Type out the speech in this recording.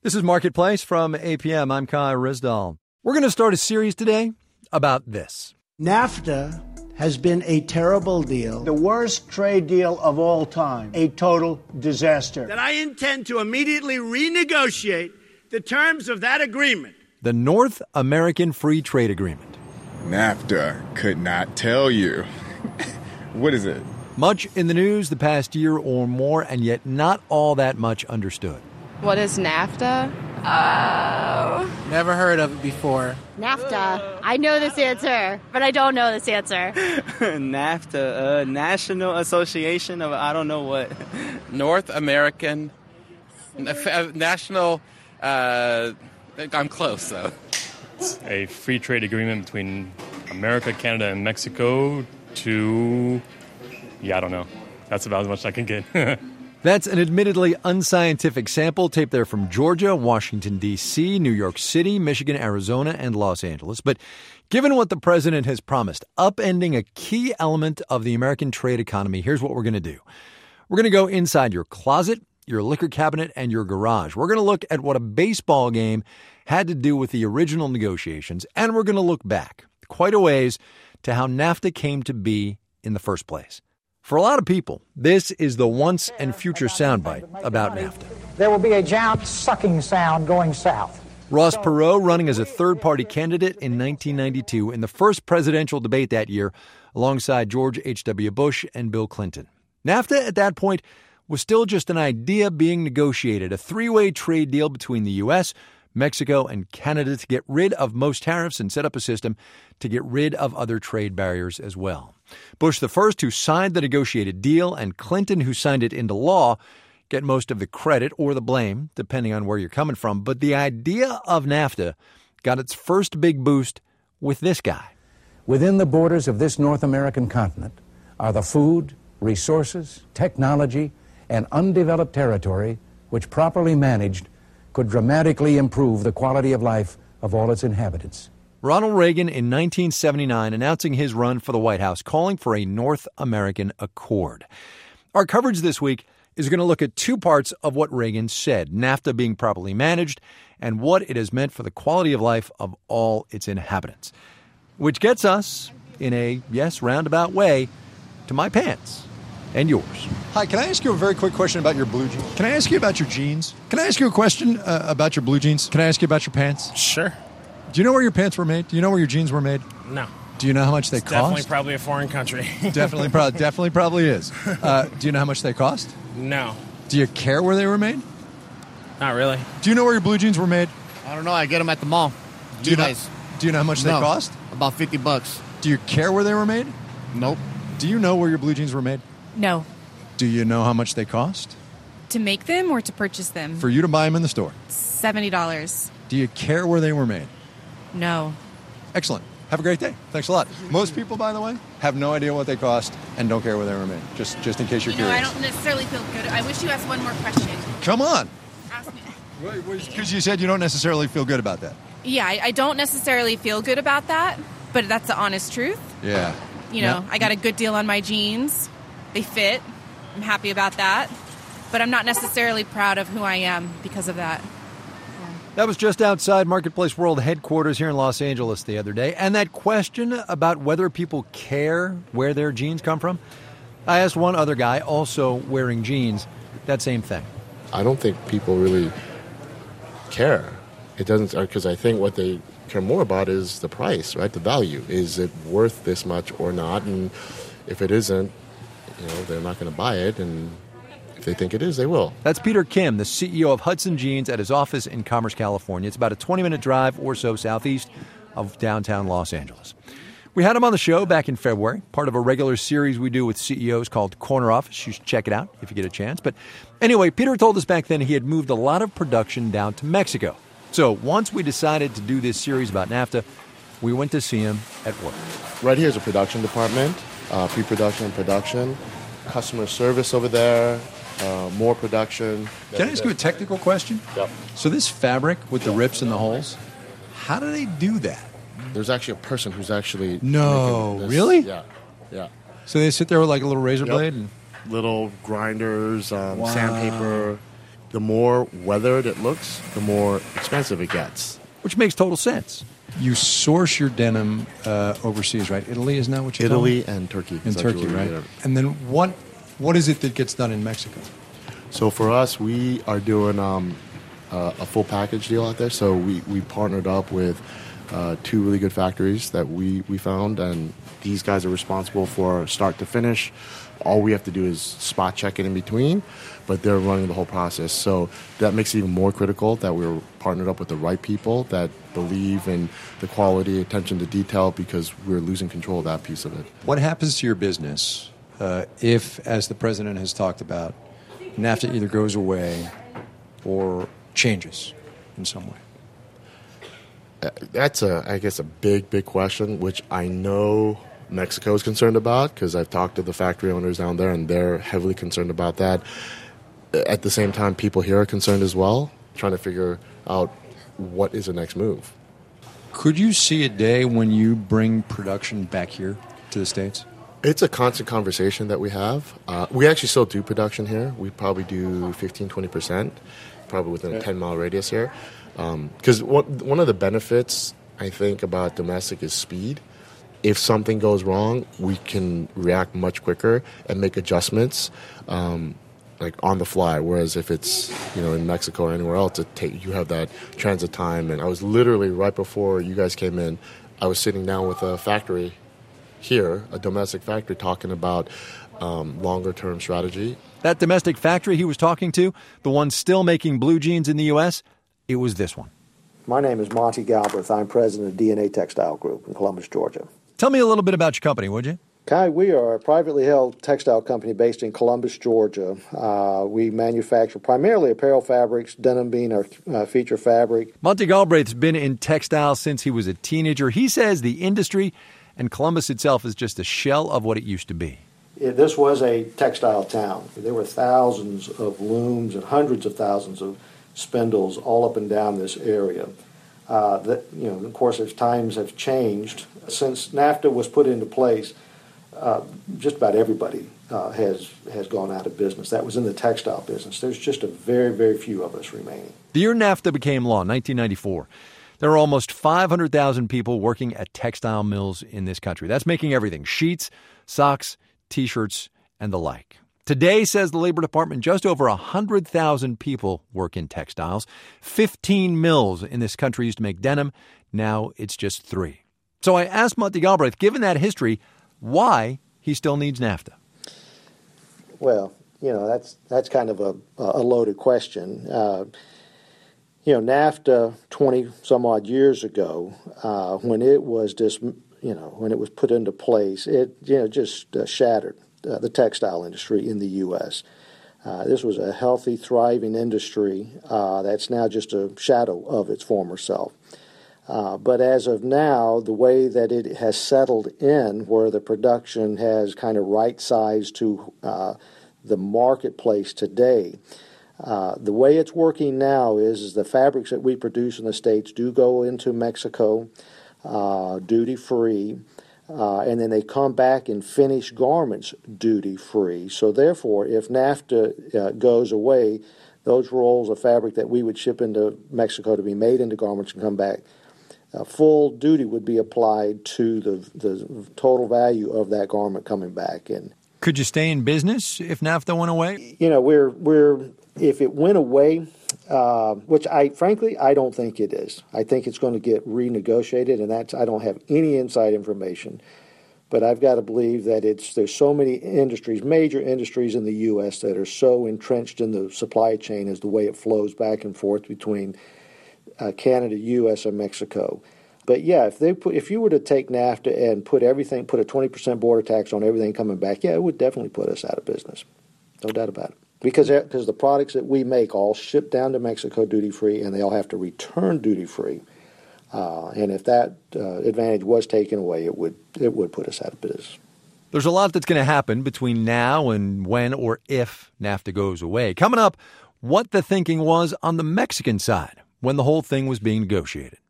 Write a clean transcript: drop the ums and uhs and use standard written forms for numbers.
This is Marketplace from APM. I'm Kai Rizdal. We're going to start a series today about this. NAFTA has been a terrible deal. The worst trade deal of all time. A total disaster. That I intend to immediately renegotiate the terms of that agreement. The North American Free Trade Agreement. NAFTA could not tell you. What is it? Much in the news the past year or more, and yet not all that much understood. What is NAFTA? Oh. Never heard of it before. NAFTA. I know this answer, but I don't know this answer. NAFTA, National Association of I don't know what. North American National, I'm close, though. It's a free trade agreement between America, Canada, and Mexico to... I don't know. That's about as much as I can get. That's an admittedly unscientific sample taped there from Georgia, Washington, D.C., New York City, Michigan, Arizona, and Los Angeles. But given what the president has promised, upending a key element of the American trade economy, here's what we're going to do. We're going to go inside your closet, your liquor cabinet, and your garage. We're going to look at what a baseball game had to do with the original negotiations, and we're going to look back quite a ways to how NAFTA came to be in the first place. For a lot of people, this is the once and future soundbite about NAFTA. There will be a giant sucking sound going south. Ross Perot running as a third-party candidate in 1992 in the first presidential debate that year alongside George H.W. Bush and Bill Clinton. NAFTA at that point was still just an idea being negotiated, a three-way trade deal between the U.S., Mexico, and Canada to get rid of most tariffs and set up a system to get rid of other trade barriers as well. Bush the first, who signed the negotiated deal, and Clinton, who signed it into law, get most of the credit or the blame, depending on where you're coming from. But the idea of NAFTA got its first big boost with this guy. Within the borders of this North American continent are the food, resources, technology, and undeveloped territory which, properly managed, could dramatically improve the quality of life of all its inhabitants. Ronald Reagan in 1979 announcing his run for the White House, calling for a North American Accord. Our coverage this week is going to look at two parts of what Reagan said, NAFTA being properly managed and what it has meant for the quality of life of all its inhabitants. Which gets us, in a, yes, roundabout way, to my pants and yours. Hi, can I ask you a very quick question about your blue jeans? Can I ask you about your jeans? Can I ask you a question about your blue jeans? Can I ask you about your pants? Sure. Do you know where your pants were made? Do you know where your jeans were made? No. Do you know how much they cost? Definitely probably a foreign country. Definitely probably is. Do you know how much they cost? No. Do you care where they were made? Not really. Do you know where your blue jeans were made? I don't know. I get them at the mall. Do you know how much they cost? About $50. Do you care where they were made? Nope. Do you know where your blue jeans were made? No. Do you know how much they cost? To make them or to purchase them? For you to buy them in the store. $70. Do you care where they were made? No. Excellent. Have a great day. Thanks a lot. Most people, by the way, have no idea what they cost and don't care where they were made. Just in case you're curious. I don't necessarily feel good. I wish you asked one more question. Come on. Ask me. Because you said you don't necessarily feel good about that. Yeah, I don't necessarily feel good about that, but that's the honest truth. Yeah. You know, I got a good deal on my jeans. They fit. I'm happy about that. But I'm not necessarily proud of who I am because of that. That was just outside Marketplace World headquarters here in Los Angeles the other day. And that question about whether people care where their jeans come from, I asked one other guy, also wearing jeans, that same thing. I don't think people really care. It doesn't, because I think what they care more about is the price, right? The value. Is it worth this much or not? And if it isn't, they're not going to buy it. And if they think it is, they will. That's Peter Kim, the CEO of Hudson Jeans at his office in Commerce, California. It's about a 20-minute drive or so southeast of downtown Los Angeles. We had him on the show back in February, part of a regular series we do with CEOs called Corner Office. You should check it out if you get a chance. But anyway, Peter told us back then he had moved a lot of production down to Mexico. So once we decided to do this series about NAFTA, we went to see him at work. Right here is a production department, pre-production and production, customer service over there, more production. Can I ask you a technical question? Yep. So this fabric with the rips and the holes, how do they do that? There's actually a person who's actually... No, this. Really? Yeah. So they sit there with like a little razor blade? And... Little grinders, sandpaper. the more weathered it looks, the more expensive it gets. Which makes total sense. You source your denim overseas, right? Italy, isn't that what you Italy and Turkey. And Turkey, right? And then what is it that gets done in Mexico? So for us, we are doing a full package deal out there. So we partnered up with 2 really good factories that we found, and these guys are responsible for start to finish. All we have to do is spot check it in between, but they're running the whole process. So that makes it even more critical that we're partnered up with the right people that believe in the quality, attention to detail, because we're losing control of that piece of it. What happens to your business if, as the president has talked about, NAFTA either goes away or changes in some way? That's, I guess, a big question, which I know Mexico is concerned about because I've talked to the factory owners down there, and they're heavily concerned about that. At the same time, people here are concerned as well, trying to figure out what is the next move. Could you see a day when you bring production back here to the States? It's a constant conversation that we have. We actually still do production here. We probably do 15-20%, probably within a 10-mile radius here. Because one of the benefits, I think, about domestic is speed. If something goes wrong, we can react much quicker and make adjustments like on the fly. Whereas if it's in Mexico or anywhere else, you have that transit time. And I was literally right before you guys came in, I was sitting down with a factory here, a domestic factory, talking about longer-term strategy. That domestic factory he was talking to, the one still making blue jeans in the U.S., it was this one. My name is Monty Galbraith. I'm president of DNA Textile Group in Columbus, Georgia. Tell me a little bit about your company, would you? Kai, we are a privately held textile company based in Columbus, Georgia. We manufacture primarily apparel fabrics, denim being our feature fabric. Monty Galbraith's been in textiles since he was a teenager. He says the industry and Columbus itself is just a shell of what it used to be. This was a textile town. There were thousands of looms and hundreds of thousands of spindles all up and down this area. Of course, as times have changed, since NAFTA was put into place, just about everybody has gone out of business. That was in the textile business. There's just a very, very few of us remaining. The year NAFTA became law, 1994, there are almost 500,000 people working at textile mills in this country. That's making everything: sheets, socks, T-shirts, and the like. Today, says the Labor Department, just over 100,000 people work in textiles. 15 mills in this country used to make denim. Now it's just 3. So I asked Monty Galbraith, given that history, why he still needs NAFTA. Well, that's kind of a loaded question. NAFTA 20-some-odd years ago, when it was when it was put into place, it just shattered the textile industry in the U.S. This was a healthy, thriving industry that's now just a shadow of its former self. But as of now, the way that it has settled in, where the production has kind of right-sized to the marketplace today, the way it's working now is the fabrics that we produce in the States do go into Mexico duty-free, and then they come back in finished garments duty-free. So therefore, if NAFTA goes away, those rolls of fabric that we would ship into Mexico to be made into garments and come back, full duty would be applied to the total value of that garment coming back. And could you stay in business if NAFTA went away? We're if it went away, which I don't think it is. I think it's going to get renegotiated, and I don't have any inside information. But I've got to believe that there's so many industries, major industries in the U.S. that are so entrenched in the supply chain as the way it flows back and forth between Canada, U.S., and Mexico. But yeah, if you were to take NAFTA and put a 20% border tax on everything coming back, yeah, it would definitely put us out of business. No doubt about it. Because the products that we make all ship down to Mexico duty-free, and they all have to return duty-free. And if that advantage was taken away, it would put us out of business. There's a lot that's going to happen between now and when or if NAFTA goes away. Coming up, what the thinking was on the Mexican side when the whole thing was being negotiated.